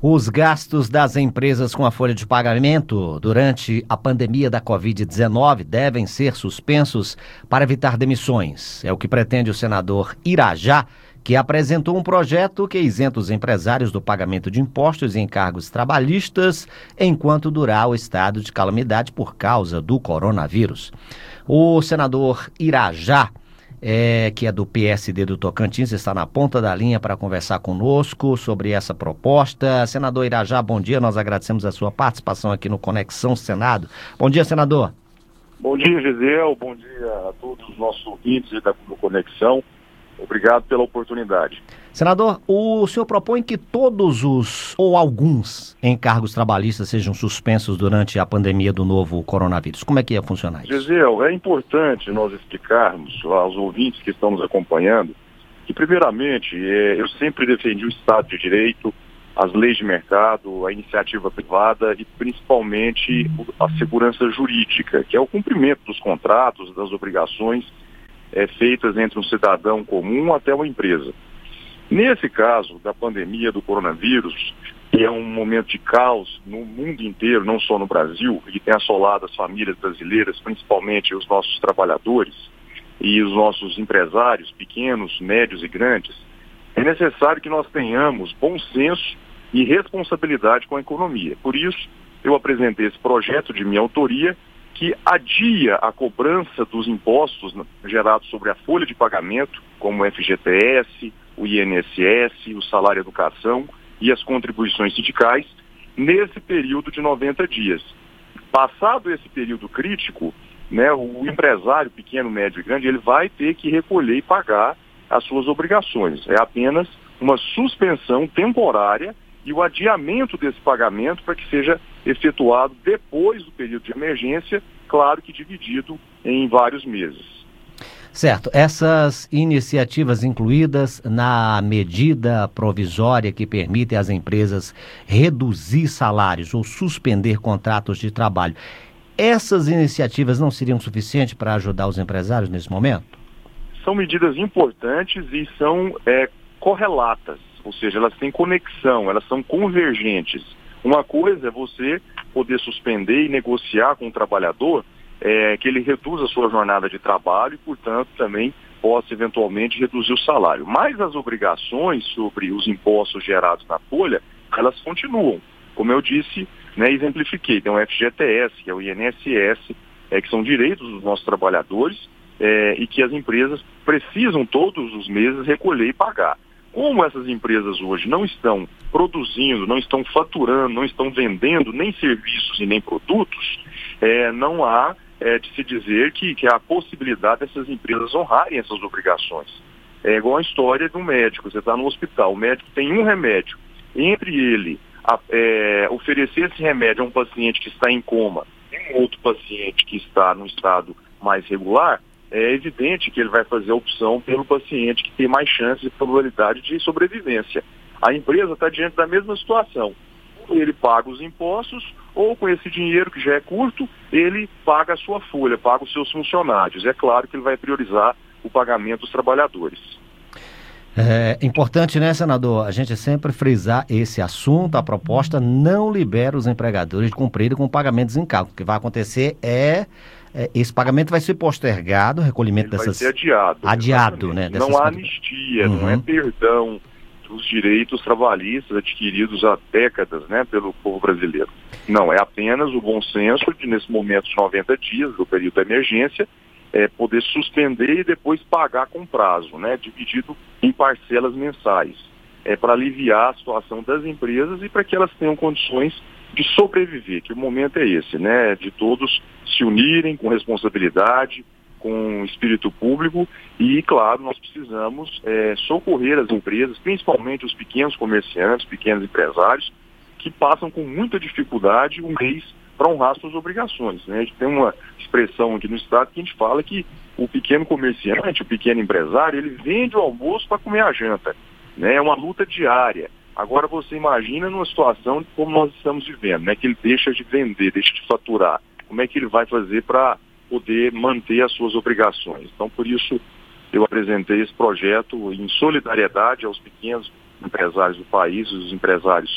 Os gastos das empresas com a folha de pagamento durante a pandemia da Covid-19 devem ser suspensos para evitar demissões. É o que pretende o senador Irajá, que apresentou um projeto que isenta os empresários do pagamento de impostos e encargos trabalhistas enquanto durar o estado de calamidade por causa do coronavírus. O senador Irajá, que é do PSD do Tocantins, está na ponta da linha para conversar conosco sobre essa proposta. Senador Irajá, bom dia, nós agradecemos a sua participação aqui no Conexão Senado. Bom dia, senador. Bom dia, Gisel, bom dia a todos os nossos ouvintes da Conexão. Obrigado pela oportunidade. Senador, o senhor propõe que todos ou alguns encargos trabalhistas sejam suspensos durante a pandemia do novo coronavírus. Como é que ia funcionar isso? Gisel, é importante nós explicarmos aos ouvintes que estão nos acompanhando que, primeiramente, eu sempre defendi o Estado de Direito, as leis de mercado, a iniciativa privada e, principalmente, a segurança jurídica, que é o cumprimento dos contratos, das obrigações feitas entre um cidadão comum até uma empresa. Nesse caso da pandemia do coronavírus, que é um momento de caos no mundo inteiro, não só no Brasil, e tem assolado as famílias brasileiras, principalmente os nossos trabalhadores e os nossos empresários, pequenos, médios e grandes, é necessário que nós tenhamos bom senso e responsabilidade com a economia. Por isso, eu apresentei esse projeto de minha autoria, que adia a cobrança dos impostos gerados sobre a folha de pagamento, como o FGTS, o INSS, o salário educação e as contribuições sindicais, nesse período de 90 dias. Passado esse período crítico, o empresário pequeno, médio e grande, ele vai ter que recolher e pagar as suas obrigações. É apenas uma suspensão temporária e o adiamento desse pagamento para que seja efetuado depois do período de emergência, claro que dividido em vários meses. Certo. Essas iniciativas incluídas na medida provisória que permite às empresas reduzir salários ou suspender contratos de trabalho, essas iniciativas não seriam suficientes para ajudar os empresários nesse momento? São medidas importantes e são correlatas, ou seja, elas têm conexão, elas são convergentes. Uma coisa é você poder suspender e negociar com o trabalhador que ele reduza a sua jornada de trabalho e, portanto, também possa eventualmente reduzir o salário. Mas as obrigações sobre os impostos gerados na folha, elas continuam. Como eu disse, exemplifiquei, tem o FGTS, que é o INSS, que são direitos dos nossos trabalhadores e que as empresas precisam todos os meses recolher e pagar. Como essas empresas hoje não estão produzindo, não estão faturando, não estão vendendo nem serviços e nem produtos, não há de se dizer que há a possibilidade dessas empresas honrarem essas obrigações. É igual a história de um médico, você está no hospital, o médico tem um remédio, entre ele oferecer esse remédio a um paciente que está em coma e um outro paciente que está num estado mais regular, é evidente que ele vai fazer a opção pelo paciente que tem mais chances e probabilidade de sobrevivência. A empresa está diante da mesma situação. Ele paga os impostos, ou com esse dinheiro que já é curto, ele paga a sua folha, paga os seus funcionários. É claro que ele vai priorizar o pagamento dos trabalhadores. É importante, senador, a gente sempre frisar esse assunto. A proposta não libera os empregadores de cumprirem com pagamentos em cargo. O que vai acontecer esse pagamento vai ser postergado, o recolhimento dessas... Vai ser adiado, Não há anistia, não é perdão dos direitos trabalhistas adquiridos há décadas, pelo povo brasileiro. Não, é apenas o bom senso de, nesse momento de 90 dias, do período da emergência, poder suspender e depois pagar com prazo, dividido em parcelas mensais, para aliviar a situação das empresas e para que elas tenham condições de sobreviver, que o momento é esse, de todos se unirem com responsabilidade, com espírito público e, claro, nós precisamos socorrer as empresas, principalmente os pequenos comerciantes, pequenos empresários, que passam com muita dificuldade um mês para honrar suas obrigações. A gente tem uma expressão aqui no estado que a gente fala que o pequeno comerciante, o pequeno empresário, ele vende o almoço para comer a janta. É uma luta diária. Agora você imagina numa situação como nós estamos vivendo, que ele deixa de vender, deixa de faturar. Como é que ele vai fazer para poder manter as suas obrigações? Então, por isso, eu apresentei esse projeto em solidariedade aos pequenos empresários do país, os empresários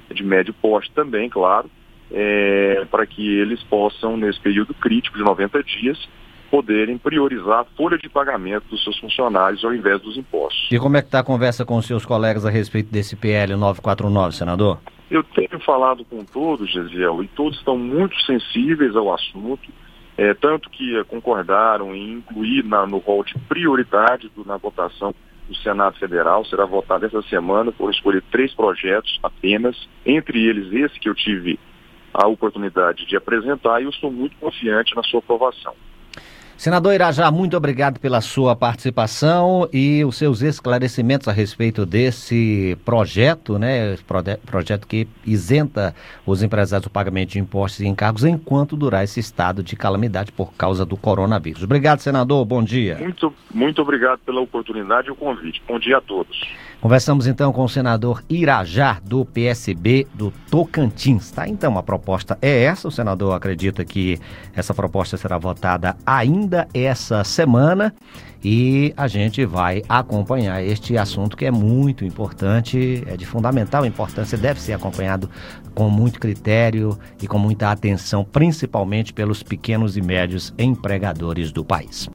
de médio porte também, claro, para que eles possam, nesse período crítico de 90 dias, poderem priorizar a folha de pagamento dos seus funcionários ao invés dos impostos. E como é que está a conversa com os seus colegas a respeito desse PL 949, senador? Eu tenho falado com todos, Gesiel, e todos estão muito sensíveis ao assunto, tanto que concordaram em incluir no rol de prioridade na votação do Senado Federal. Será votado essa semana, foram escolher 3 projetos apenas, entre eles esse que eu tive a oportunidade de apresentar, e eu estou muito confiante na sua aprovação. Senador Irajá, muito obrigado pela sua participação e os seus esclarecimentos a respeito desse projeto, né? Projeto que isenta os empresários do pagamento de impostos e encargos enquanto durar esse estado de calamidade por causa do coronavírus. Obrigado, senador. Bom dia. Muito obrigado pela oportunidade e o convite. Bom dia a todos. Conversamos então com o senador Irajá, do PSB do Tocantins. Tá? Então, a proposta é essa. O senador acredita que essa proposta será votada ainda essa semana e a gente vai acompanhar este assunto que é muito importante, é de fundamental importância, deve ser acompanhado com muito critério e com muita atenção, principalmente pelos pequenos e médios empregadores do país.